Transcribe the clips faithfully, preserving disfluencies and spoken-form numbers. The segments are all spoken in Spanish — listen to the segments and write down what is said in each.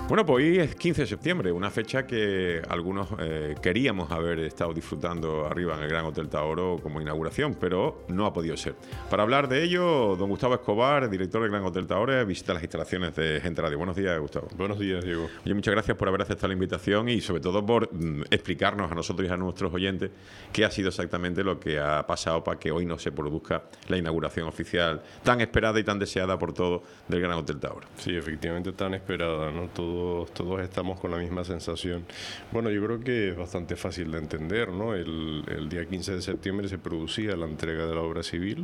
Bueno, pues hoy es quince de septiembre, una fecha que algunos eh, queríamos haber estado disfrutando arriba en el Gran Hotel Taoro como inauguración, pero no ha podido ser. Para hablar de ello, don Gustavo Escobar, director del Gran Hotel Taoro, visita las instalaciones de Gente Radio. Buenos días, Gustavo. Buenos días, Diego. Oye, muchas gracias por haber aceptado la invitación y sobre todo por mm, explicarnos a nosotros y a nuestros oyentes qué ha sido exactamente lo que ha pasado para que hoy no se produzca la inauguración oficial tan esperada y tan deseada por todos del Gran Hotel Taoro. Sí, efectivamente tan esperada, ¿no? Todos, todos estamos con la misma sensación. Bueno, yo creo que es bastante fácil de entender, ¿no? El, el día quince de septiembre se producía la entrega de la obra civil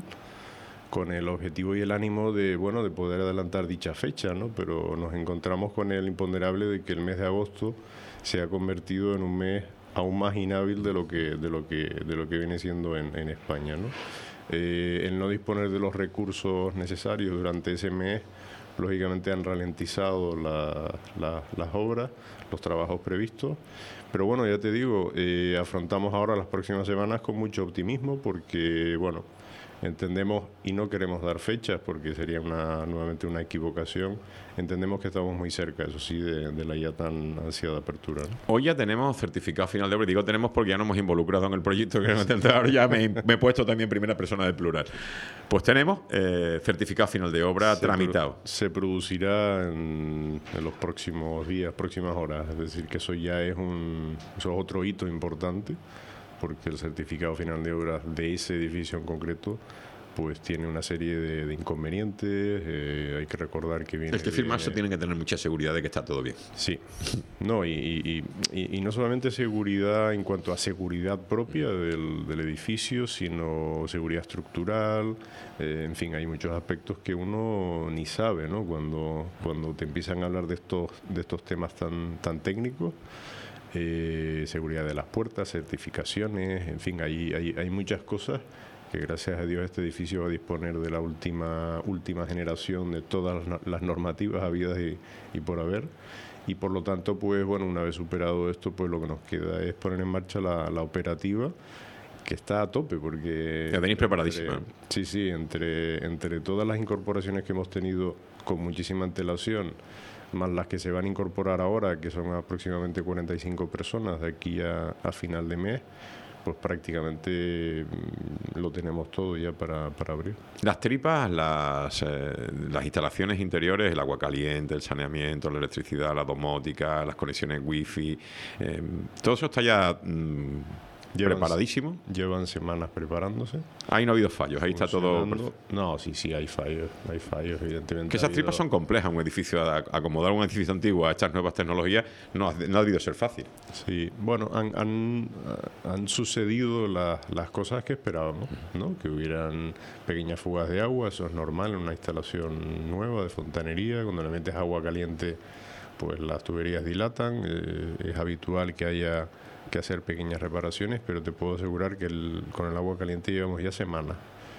con el objetivo y el ánimo de, bueno, de poder adelantar dicha fecha, ¿no? Pero nos encontramos con el imponderable de que el mes de agosto se ha convertido en un mes aún más inhábil de lo que, de lo que, de lo que viene siendo en, en España, ¿no? Eh, el no disponer de los recursos necesarios durante ese mes, lógicamente han ralentizado la, la, las obras, los trabajos previstos, pero bueno, ya te digo, eh, afrontamos ahora las próximas semanas con mucho optimismo porque, bueno, entendemos y no queremos dar fechas porque sería una, nuevamente una equivocación. Entendemos que estamos muy cerca, eso sí, de, de la ya tan ansiada apertura, ¿no? Hoy ya tenemos certificado final de obra. Digo tenemos porque ya nos hemos involucrado en el proyecto que hemos ahora ya me, me he puesto también primera persona del plural. Pues tenemos eh, certificado final de obra se tramitado. Pro, se producirá en, en los próximos días, próximas horas. Es decir, que eso ya es un eso es otro hito importante, porque el certificado final de obras de ese edificio en concreto pues tiene una serie de, de inconvenientes. Eh, hay que recordar que viene... El que firma eso tiene que tener mucha seguridad de que está todo bien. Sí. No, y, y, y, y no solamente seguridad en cuanto a seguridad propia del, del edificio, sino seguridad estructural. Eh, en fin, hay muchos aspectos que uno ni sabe, ¿no? Cuando, cuando te empiezan a hablar de estos, de estos temas tan, tan técnicos. Eh, seguridad de las puertas, certificaciones, en fin, hay, hay, hay muchas cosas que gracias a Dios este edificio va a disponer de la última, última generación de todas las normativas habidas y, y por haber, y por lo tanto, pues bueno, una vez superado esto, pues lo que nos queda es poner en marcha la, la operativa, que está a tope, porque... La tenéis preparadísima. Sí, sí, entre, entre todas las incorporaciones que hemos tenido con muchísima antelación, más las que se van a incorporar ahora, que son aproximadamente cuarenta y cinco personas de aquí a, a final de mes, pues prácticamente lo tenemos todo ya para, para abrir. Las tripas, las, eh, las instalaciones interiores, el agua caliente, el saneamiento, la electricidad, la domótica, las conexiones wifi, eh, todo eso está ya... Mmm, Llevan, preparadísimo. Llevan semanas preparándose. Ahí no ha habido fallos, ahí está todo... No, sí, sí, hay fallos, hay fallos, evidentemente. Que esas tripas son complejas, un edificio, acomodar un edificio antiguo a estas nuevas tecnologías no ha, no ha debido ser fácil. Sí, bueno, han, han, han sucedido la, las cosas que esperábamos, ¿no? Que hubieran pequeñas fugas de agua, eso es normal en una instalación nueva de fontanería, cuando le metes agua caliente, pues las tuberías dilatan, eh, es habitual que haya... que hacer pequeñas reparaciones, pero te puedo asegurar que el, con el agua caliente llevamos ya semanas.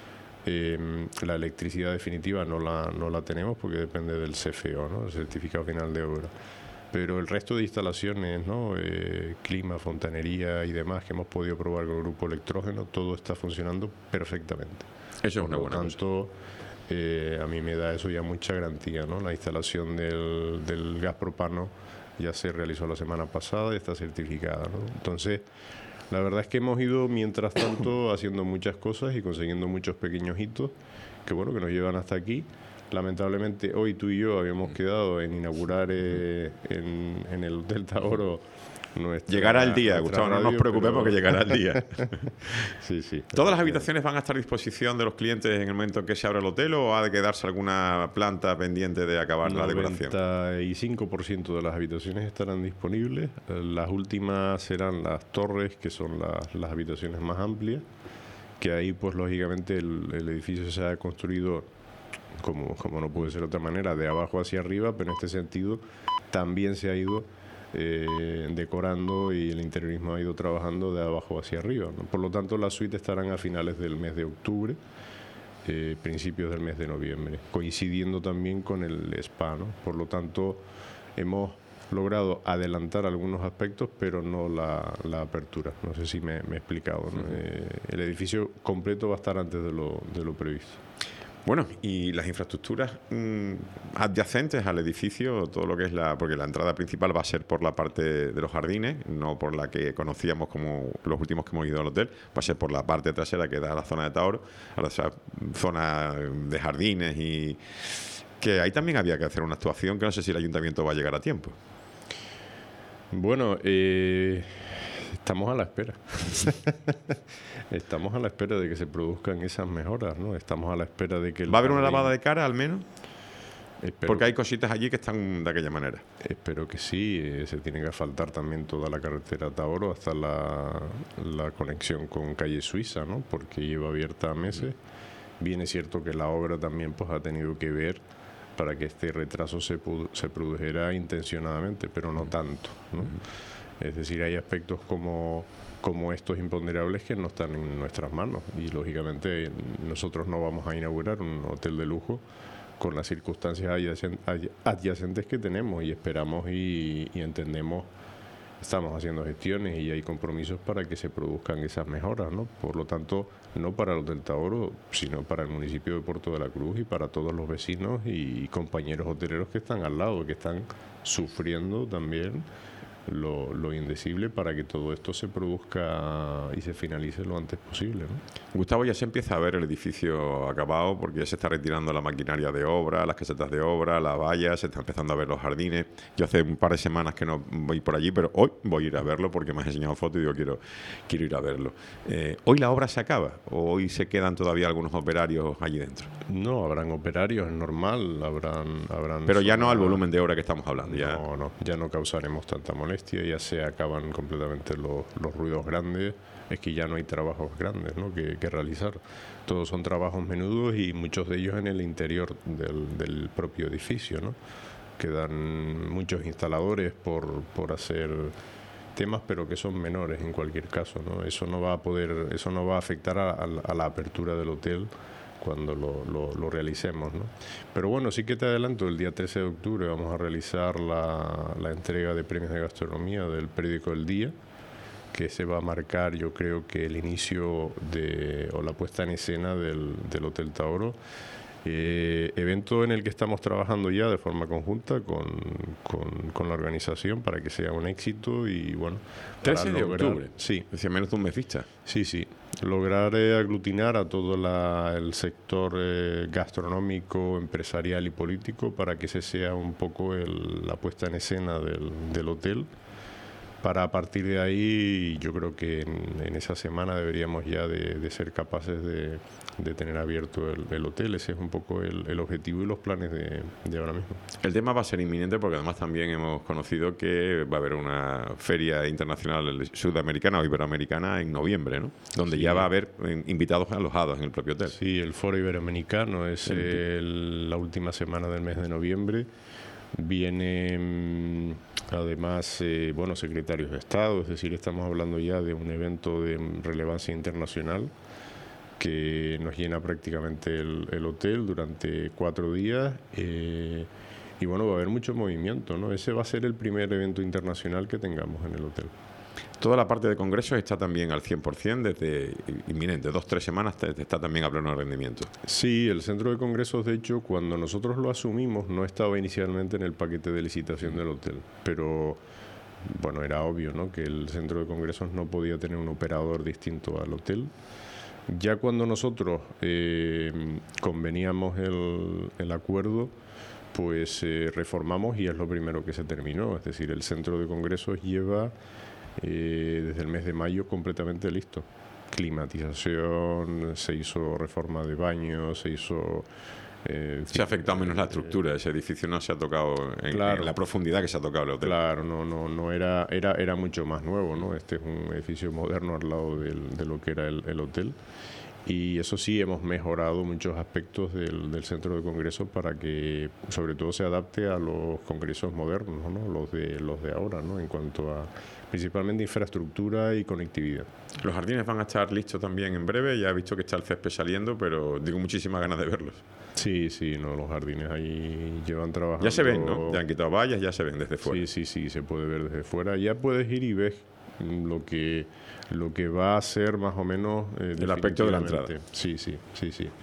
Eh, la electricidad definitiva no la, no la tenemos porque depende del C F O, ¿no? El certificado final de obra. Pero el resto de instalaciones, ¿no? Eh, clima, fontanería y demás que hemos podido probar con el grupo Electrógeno, todo está funcionando perfectamente. Eso es una buena cosa. Por lo tanto, eh, a mí me da eso ya mucha garantía, ¿no? La instalación del, del gas propano ya se realizó la semana pasada y está certificada, ¿no? Entonces, la verdad es que hemos ido, mientras tanto, haciendo muchas cosas y consiguiendo muchos pequeños hitos que, bueno, que nos llevan hasta aquí. Lamentablemente, hoy tú y yo habíamos quedado en inaugurar eh, en, en el Hotel Taoro nuestra... Llegará el día, Gustavo, no nos preocupemos, pero... que llegará el día. Sí, sí. ¿Todas las habitaciones van a estar a disposición de los clientes en el momento en que se abra el hotel o ha de quedarse alguna planta pendiente de acabar la decoración? El noventa y cinco por ciento de las habitaciones estarán disponibles. Las últimas serán las torres, que son las, las habitaciones más amplias, que ahí, pues lógicamente, el, el edificio se ha construido, como, como no puede ser de otra manera, de abajo hacia arriba, pero en este sentido también se ha ido Eh, decorando y el interiorismo ha ido trabajando de abajo hacia arriba, ¿no? Por lo tanto, las suites estarán a finales del mes de octubre, eh, principios del mes de noviembre, coincidiendo también con el spa, ¿no? Por lo tanto, hemos logrado adelantar algunos aspectos, pero no la, la apertura. No sé si me, me he explicado, ¿no? Uh-huh. Eh, el edificio completo va a estar antes de lo, de lo previsto. Bueno, y las infraestructuras mmm, adyacentes al edificio, todo lo que es la... Porque la entrada principal va a ser por la parte de los jardines, no por la que conocíamos como los últimos que hemos ido al hotel, va a ser por la parte trasera que da a la zona de Taoro, a la zona de jardines, y que ahí también había que hacer una actuación que no sé si el ayuntamiento va a llegar a tiempo. Bueno, eh, estamos a la espera. Estamos a la espera de que se produzcan esas mejoras, ¿no? Estamos a la espera de que... ¿Va a haber una lavada de cara, al menos? Espero, porque hay cositas allí que están de aquella manera. Espero que sí. Eh, se tiene que asfaltar también toda la carretera Taoro hasta la, la conexión con calle Suiza, ¿no? Porque lleva abierta meses. Bien es cierto que la obra también pues ha tenido que ver para que este retraso se, se produjera intencionadamente, pero no tanto, ¿no? Es decir, hay aspectos como, como estos imponderables que no están en nuestras manos, y lógicamente nosotros no vamos a inaugurar un hotel de lujo con las circunstancias adyacentes que tenemos, y esperamos y, y entendemos, estamos haciendo gestiones y hay compromisos para que se produzcan esas mejoras, ¿no? Por lo tanto, no para el Hotel Taoro, sino para el municipio de Puerto de la Cruz y para todos los vecinos y compañeros hoteleros que están al lado, que están sufriendo también Lo, lo indecible para que todo esto se produzca y se finalice lo antes posible, ¿no? Gustavo, ya se empieza a ver el edificio acabado, porque ya se está retirando la maquinaria de obra, las casetas de obra, la valla, se está empezando a ver los jardines. Yo hace un par de semanas que no voy por allí, pero hoy voy a ir a verlo porque me has enseñado fotos y digo, quiero, quiero ir a verlo. Eh, ¿Hoy la obra se acaba o hoy se quedan todavía algunos operarios allí dentro? No, habrán operarios, es normal, habrán... habrán pero ya no al volumen de obra que estamos hablando. Ya... No, no, ya no causaremos tanta molestia, ya se acaban completamente los, los ruidos grandes. Es que ya no hay trabajos grandes, ¿no? que, que realizar. Todos son trabajos menudos y muchos de ellos en el interior del, del propio edificio, ¿no? Quedan muchos instaladores por, por hacer temas, pero que son menores en cualquier caso, ¿no? Eso no va a poder, eso no va a afectar a, a, a la apertura del hotel cuando lo, lo, lo realicemos, ¿no? Pero bueno, sí que te adelanto, el día trece de octubre vamos a realizar la, la entrega de premios de gastronomía del periódico El Día, que se va a marcar, yo creo que el inicio de, o la puesta en escena del, del Hotel Taoro, eh, evento en el que estamos trabajando ya de forma conjunta con, con, con la organización para que sea un éxito y bueno... trece de octubre, sí. Es decir, menos de un mes vista. Sí, sí. Lograr eh, aglutinar a todo la, el sector eh, gastronómico, empresarial y político para que ese sea un poco el, la puesta en escena del, del hotel. Para a partir de ahí, yo creo que en, en esa semana deberíamos ya de, de ser capaces de, de tener abierto el, el hotel. Ese es un poco el, el objetivo y los planes de, de ahora mismo. El tema va a ser inminente porque además también hemos conocido que va a haber una feria internacional sudamericana o iberoamericana en noviembre, ¿no? Donde sí, ya va a haber invitados alojados en el propio hotel. Sí, el Foro Iberoamericano es el, la última semana del mes de noviembre. Viene además, eh, bueno, secretarios de Estado, es decir, estamos hablando ya de un evento de relevancia internacional que nos llena prácticamente el, el hotel durante cuatro días eh, y bueno, va a haber mucho movimiento, ¿no? Ese va a ser el primer evento internacional que tengamos en el hotel. Toda la parte de congresos está también al cien por ciento desde inminente, dos, tres semanas está también a pleno rendimiento. Sí, el centro de congresos, de hecho, cuando nosotros lo asumimos, no estaba inicialmente en el paquete de licitación del hotel, pero bueno, era obvio, ¿no?, que el centro de congresos no podía tener un operador distinto al hotel. Ya cuando nosotros eh, conveníamos el, el acuerdo, pues eh, reformamos y es lo primero que se terminó, es decir, el centro de congresos lleva... Eh, desde el mes de mayo completamente listo. Climatización, se hizo reforma de baños, se hizo... Eh, se ha afectado menos la estructura, ese edificio no se ha tocado en, claro, en la profundidad que se ha tocado el hotel. Claro, no, no, no era, era, era mucho más nuevo, ¿no? Este es un edificio moderno al lado del, de lo que era el, el hotel. Y eso sí, hemos mejorado muchos aspectos del, del centro de congresos para que sobre todo se adapte a los congresos modernos, ¿no?, los de, los de ahora, ¿no?, en cuanto a principalmente infraestructura y conectividad. Los jardines van a estar listos también en breve, ya he visto que está el césped saliendo, pero tengo muchísimas ganas de verlos. Sí, sí, no, los jardines ahí llevan trabajando. Ya se ven, ¿no? Ya han quitado vallas, ya se ven desde fuera. Sí, sí, sí, se puede ver desde fuera. Ya puedes ir y ves lo que lo que va a ser más o menos eh, el aspecto de la entrada. Sí, sí, sí, sí.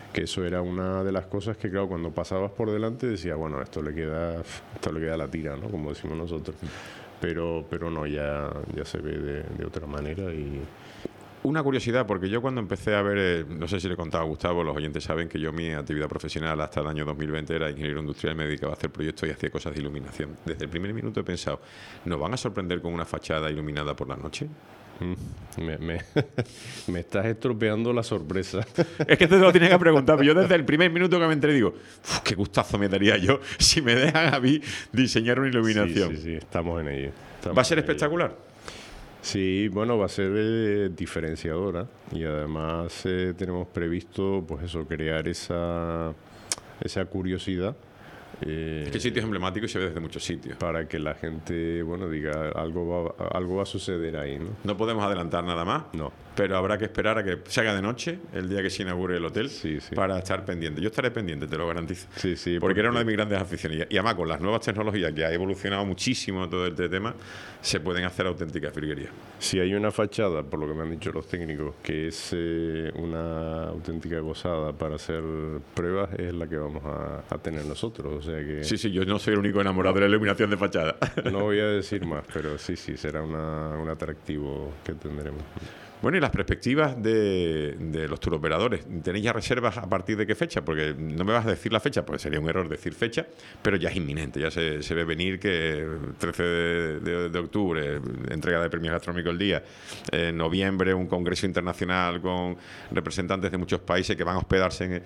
que eso era una de las cosas que, claro, cuando pasabas por delante decía, bueno, esto le queda, esto le queda la tira, ¿no? Como decimos nosotros. Pero, pero no, ya, ya se ve de, de otra manera. Y una curiosidad, porque yo cuando empecé a ver, eh, no sé si le he contado a Gustavo, los oyentes saben que yo mi actividad profesional hasta el año dos mil veinte era ingeniero industrial, me dedicaba a hacer proyectos y hacía cosas de iluminación. Desde el primer minuto he pensado, ¿nos van a sorprender con una fachada iluminada por la noche? Me, me, me estás estropeando la sorpresa. Es que te lo tenía que preguntar, pero yo desde el primer minuto que me entré digo, qué gustazo me daría yo si me dejan a mí diseñar una iluminación. Sí, sí, sí, estamos en ello. Estamos ¿Va a ser espectacular? Ello. Sí, bueno, va a ser eh, diferenciadora y además eh, tenemos previsto, pues eso, crear esa, esa curiosidad. Eh, es que el sitio es emblemático y se ve desde muchos sitios. Para que la gente, bueno, diga, algo va, algo va a suceder ahí, ¿no? No podemos adelantar nada más. No. Pero habrá que esperar a que se haga de noche, el día que se inaugure el hotel, sí, sí. para estar pendiente. Yo estaré pendiente, te lo garantizo. Sí, sí. Porque, porque era una de mis grandes aficiones. Y además, con las nuevas tecnologías, que ha evolucionado muchísimo todo este tema, se pueden hacer auténticas virguerías. Si hay una fachada, por lo que me han dicho los técnicos, que es eh, una auténtica gozada para hacer pruebas, es la que vamos a, a tener nosotros. O sea que... Sí, sí, yo no soy el único enamorado de la iluminación de fachada. No voy a decir más, pero sí, sí, será una, un atractivo que tendremos. Bueno, y las perspectivas de, de los turoperadores. ¿Tenéis ya reservas a partir de qué fecha? Porque no me vas a decir la fecha, porque sería un error decir fecha, pero ya es inminente, ya se, se ve venir que trece de, de, de octubre, entrega de premios gastronómicos el día, en noviembre un congreso internacional con representantes de muchos países que van a hospedarse en...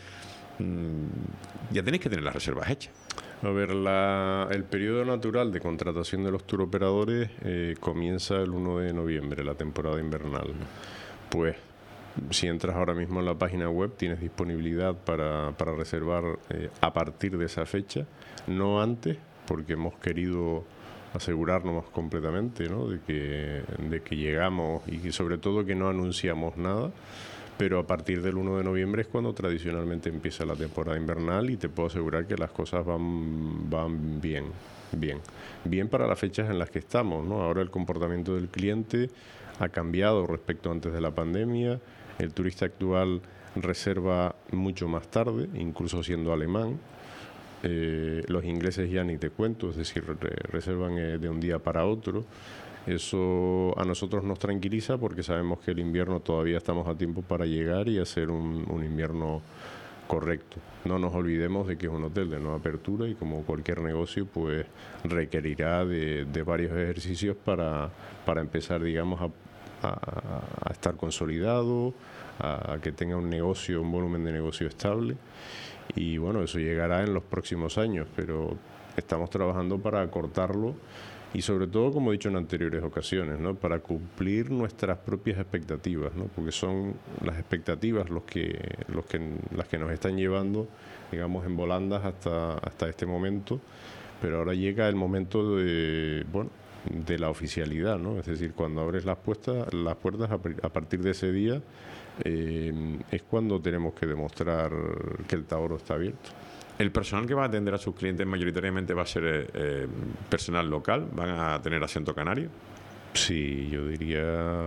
Mmm, ya tenéis que tener las reservas hechas. A ver, la, el periodo natural de contratación de los turoperadores eh, comienza el uno de noviembre, la temporada invernal. Pues si entras ahora mismo en la página web tienes disponibilidad para, para reservar eh, a partir de esa fecha, no antes, porque hemos querido asegurarnos completamente, ¿no?, de que, de que llegamos y sobre todo que no anunciamos nada. Pero a partir del uno de noviembre es cuando tradicionalmente empieza la temporada invernal y te puedo asegurar que las cosas van, van bien, bien. Bien para las fechas en las que estamos, ¿no? Ahora el comportamiento del cliente ha cambiado respecto a antes de la pandemia. El turista actual reserva mucho más tarde, incluso siendo alemán. Eh, los ingleses ya ni te cuento, es decir, re reservan eh, de un día para otro. Eso a nosotros nos tranquiliza porque sabemos que el invierno todavía estamos a tiempo para llegar y hacer un, un invierno correcto. No nos olvidemos de que es un hotel de nueva apertura y como cualquier negocio pues requerirá de, de varios ejercicios para, para empezar, digamos, a, a, a estar consolidado, a, a que tenga un negocio, un volumen de negocio estable. Y bueno, eso llegará en los próximos años, pero estamos trabajando para acortarlo. Y sobre todo, como he dicho en anteriores ocasiones, ¿no?, para cumplir nuestras propias expectativas, ¿no?, porque son las expectativas los que, los que, las que nos están llevando, digamos, en volandas hasta, hasta este momento. Pero ahora llega el momento de, bueno, de la oficialidad, ¿no? Es decir, cuando abres las puertas, las puertas a partir de ese día eh, es cuando tenemos que demostrar que el Taoro está abierto. ¿El personal que va a atender a sus clientes mayoritariamente va a ser eh, personal local? ¿Van a tener acento canario? Sí, yo diría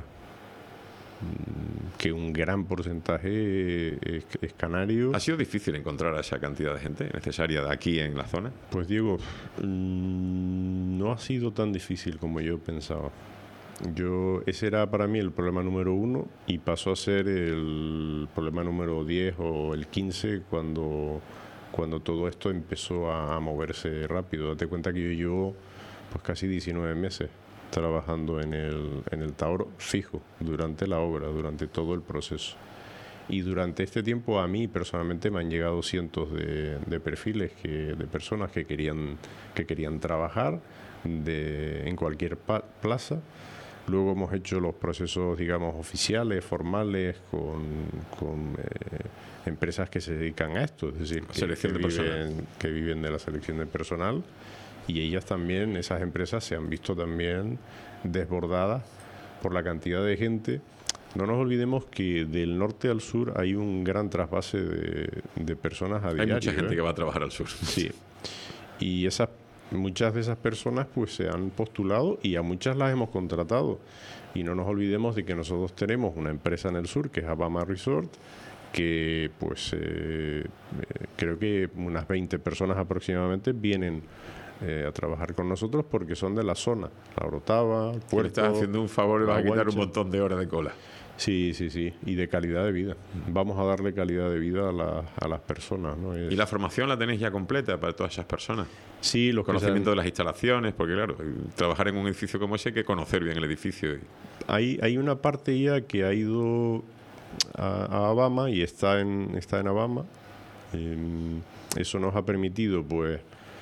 que un gran porcentaje es, es canario. ¿Ha sido difícil encontrar a esa cantidad de gente necesaria de aquí en la zona? Pues Diego, no ha sido tan difícil como yo pensaba. Yo, ese era para mí el problema número uno y pasó a ser el problema número diez o el quince cuando... cuando todo esto empezó a, a moverse rápido. Date cuenta que yo llevo pues casi diecinueve meses trabajando en el, en el Taoro fijo, durante la obra, durante todo el proceso. Y durante este tiempo a mí personalmente me han llegado cientos de, de perfiles que, de personas que querían, que querían trabajar de, en cualquier pa, plaza. Luego hemos hecho los procesos, digamos, oficiales, formales, con, con eh, empresas que se dedican a esto, es decir, que, selección que, de viven, que viven de la selección de personal, y ellas también, esas empresas se han visto también desbordadas por la cantidad de gente. No nos olvidemos que del norte al sur hay un gran trasvase de, de personas a diario. Hay mucha gente ¿eh? que va a trabajar al sur. Sí, y esas muchas de esas personas pues se han postulado y a muchas las hemos contratado. Y no nos olvidemos de que nosotros tenemos una empresa en el sur que es Abama Resort, que pues eh, eh, creo que unas veinte personas aproximadamente vienen eh, a trabajar con nosotros porque son de la zona, La Orotava, Puerto. Le estás haciendo un favor y vas a quitar un montón de horas de cola. Sí, sí, sí, y de calidad de vida. Vamos a darle calidad de vida a, la, a las personas, ¿no? Es... ¿Y la formación la tenéis ya completa para todas esas personas? Sí, los conocimiento sean... de las instalaciones, porque claro, trabajar en un edificio como ese hay que conocer bien el edificio. Hay, hay una parte ya que ha ido a, a Abama y está en, está en Abama. Eh, eso nos ha permitido, pues,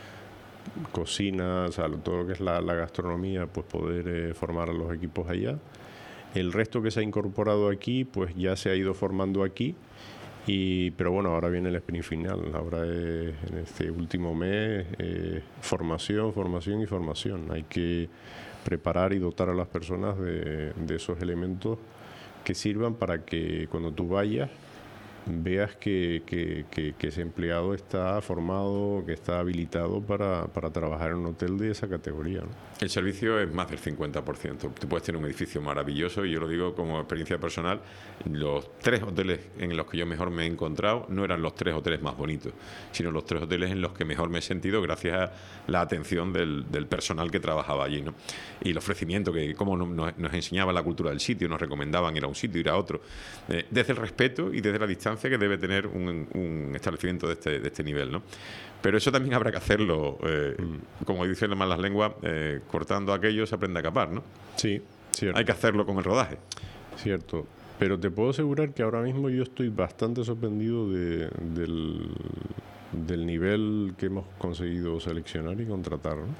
cocina, o sea, todo lo que es la, la gastronomía, pues poder eh, formar a los equipos allá. El resto que se ha incorporado aquí, pues ya se ha ido formando aquí, y, pero bueno, ahora viene el sprint final. Ahora es, en este último mes, eh, formación, formación y formación. Hay que preparar y dotar a las personas de, de esos elementos que sirvan para que cuando tú vayas veas que, que, que, que ese empleado está formado, que está habilitado para, para trabajar en un hotel de esa categoría, ¿no? El servicio es más del cincuenta por ciento. Tú puedes tener un edificio maravilloso, y yo lo digo como experiencia personal, los tres hoteles en los que yo mejor me he encontrado no eran los tres hoteles más bonitos, sino los tres hoteles en los que mejor me he sentido gracias a la atención del, del personal que trabajaba allí, ¿no? Y el ofrecimiento, que cómo nos, nos enseñaba la cultura del sitio, nos recomendaban ir a un sitio, ir a otro, eh, desde el respeto y desde la distancia que debe tener un, un establecimiento de este, de este nivel, ¿no? Pero eso también habrá que hacerlo, eh, mm. como dicen las malas lenguas, eh, cortando aquello se aprende a capar, ¿no? Sí, cierto. Hay que hacerlo con el rodaje. Cierto. Pero te puedo asegurar que ahora mismo yo estoy bastante sorprendido de, del, del nivel que hemos conseguido seleccionar y contratar, ¿no?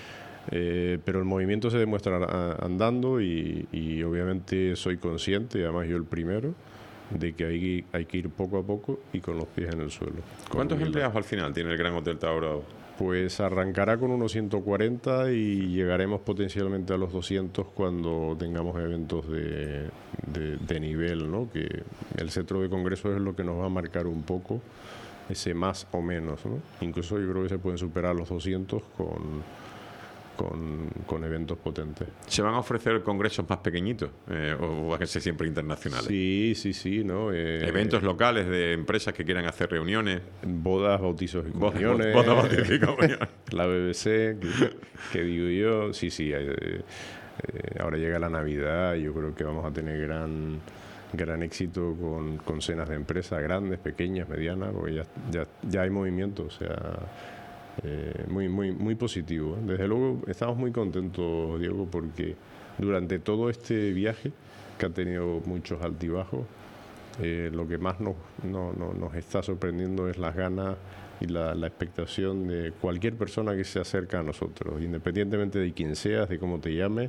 Eh, pero el movimiento se demuestra andando, y, y obviamente soy consciente, además yo el primero, de que hay, hay que ir poco a poco y con los pies en el suelo. ¿Cuántos empleados al final tiene el Gran Hotel Tauro? Pues arrancará con unos ciento cuarenta y llegaremos potencialmente a los doscientos cuando tengamos eventos de, de, de nivel, ¿no? Que el centro de congresos es lo que nos va a marcar un poco ese más o menos, ¿no? Incluso yo creo que se pueden superar los doscientos con... Con, con eventos potentes. ¿Se van a ofrecer congresos más pequeñitos eh, o van a ser siempre internacionales? Sí, sí, sí, ¿no? Eh, Eventos locales de empresas que quieran hacer reuniones. Bodas, bautizos y comuniones. Bodas, bautizos y comuniones. La B B C, que, que digo yo, sí, sí. Eh, eh, ahora llega la Navidad y yo creo que vamos a tener gran... gran éxito con, con cenas de empresas grandes, pequeñas, medianas, porque ya, ya, ya hay movimiento, o sea... Eh, muy, muy, muy positivo. Desde luego estamos muy contentos, Diego, porque durante todo este viaje, que ha tenido muchos altibajos, eh, lo que más nos, no, no, nos está sorprendiendo es las ganas y la, la expectación de cualquier persona que se acerca a nosotros, independientemente de quién seas, de cómo te llames,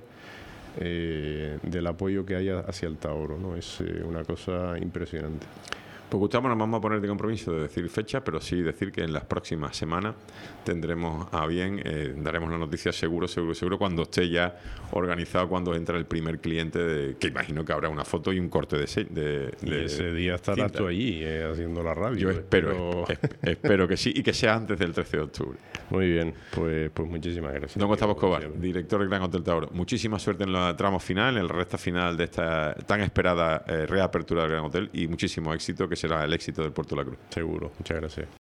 eh, del apoyo que haya hacia el Tauro, ¿no? Es eh, una cosa impresionante. Pues Gustavo, nos vamos a poner de compromiso de decir fecha, pero sí decir que en las próximas semanas tendremos a bien, eh, daremos la noticia seguro, seguro, seguro, cuando esté ya organizado, cuando entra el primer cliente, de, que imagino que habrá una foto y un corte de... de, de y ese día estarás tú allí eh, haciendo la radio. Yo espero, pero... es, espero que sí, y que sea antes del trece de octubre. Muy bien, pues, pues muchísimas gracias. Don Gustavo Escobar, director del Gran Hotel Tauro. Muchísima suerte en la tramo final, en la recta final de esta tan esperada eh, reapertura del Gran Hotel, y muchísimo éxito, que será el éxito del Puerto de la Cruz. Seguro, muchas gracias.